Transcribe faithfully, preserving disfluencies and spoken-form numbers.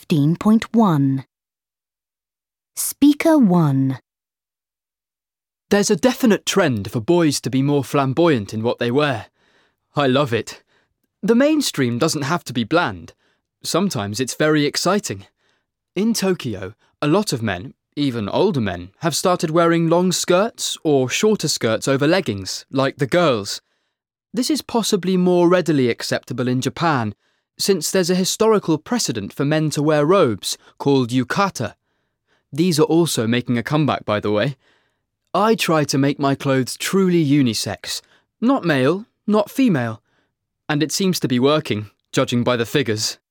fifteen point one. Speaker one. There's a definite trend for boys to be more flamboyant in what they wear. I love it. The mainstream doesn't have to be bland. Sometimes it's very exciting. In Tokyo, a lot of men, even older men, have started wearing long skirts or shorter skirts over leggings, like the girls. This is possibly more readily acceptable in Japan, since there's a historical precedent for men to wear robes called yukata. These are also making a comeback, by the way. I try to make my clothes truly unisex, not male, not female, and it seems to be working, judging by the figures.